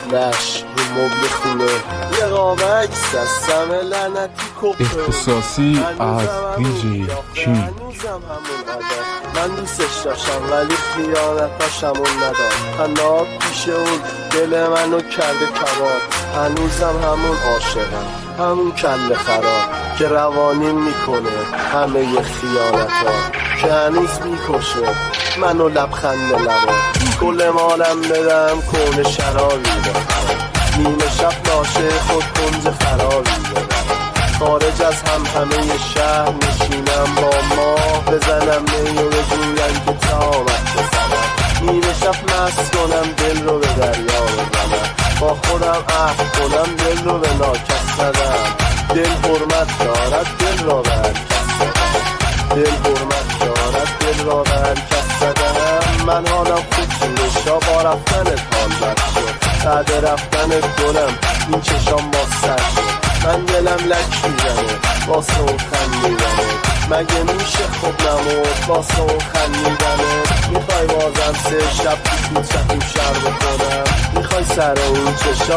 لش رو مبل خونه یه قابک سستم لعنتی کپه اختصاصی از دیجی کینگ. هنوزم همون عادت من دوستش داشتم ولی خیانتاش همون نداد خناب پیش اون دل منو کرده کباب هنوزم همون عاشقم همون کله خراب که روانیم میکنه همه ی خیانتا که هنوز میکشه منو لبخند لبا گل مالم بدم کون شرابی بدم نیمه شب لاشه خود کنج خرابی بدم خارج از همه شهر نشینم با ماه بزنم نیو بگویم که تامت بزنم نیمه شب مست کنم دل رو به دریا بزنم با خودم عهد کنم دل رو به ناکس زدم دل حرمت دارد دل را به هرکس زدم دل حرمت دارد دل را به هرکس زدم من حالم خوب جورشا با رفتنت حال بد شد بعد رفتنت گلم این چشام با سر شد من دلم لک میزنه واسه اون خندیدنه مگه میشه خوب نمود واسه اون خندیدنه میخوای بازم سه شب تو چکم شر بکنم میخوای سر اون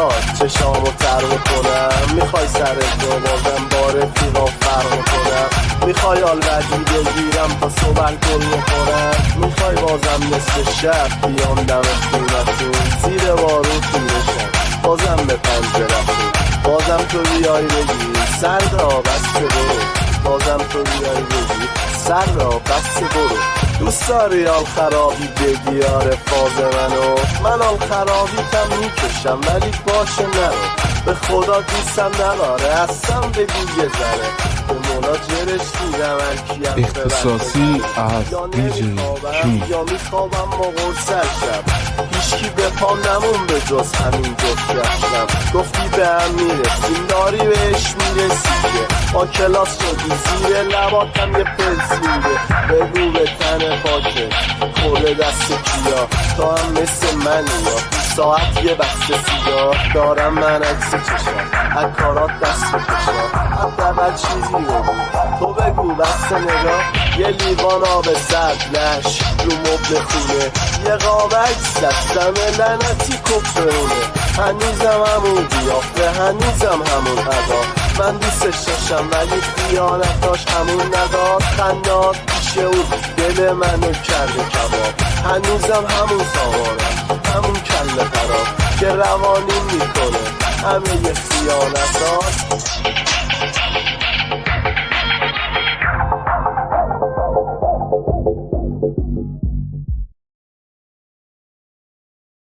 چشامو تر بکنم میخوای سر تو بازم با رفیقا فرق بکنم میخوای آلردی بگیرم تا صبح گل بخورم میخوای بازم نصف شب بیام دم خونتون زیر بارون خونشم بازم به پنجرتون بازم تو بیایی بگی سر را بسته برو بازم تو بیایی بگی سر را بسته برو دوست داری آل خرابی بگی آره فاز من آل خرابی کم میکشم ولی باشه نرو به خدا دوستم نداره اصلا بگو یه ذره به مولا جرش دیدم هرکیم اختصاصی از دیجی کینگ. یا میخوابم ما غرسل شب هیچکی به پام نمون به جز همین جفت گشتم گفتی به هم میرسیم داری بهش میرسی که با کلاس شدی زیر لباتم یه پلسینگه بگو به تن پاکه خورده دست کیا تو هم مثل منی یا ساعت یه بسته سیگار دارم من عکس چشم از کارات دست بکشم حداقل چیزی بگو تو بگو بس نگاه یه لیوان آب سرد لش رو مبل خونه یه قابک سستم لعنتی کفرونه هنوزم همون قیافه هنوزم همون ادا من دوستش داشتم ولی خیانتاش همون نداد خنداد پیش اون دل منو کرده کباب هنوزم همون سوارم همون کله خراب که روانی میکنه همه ی خیانتات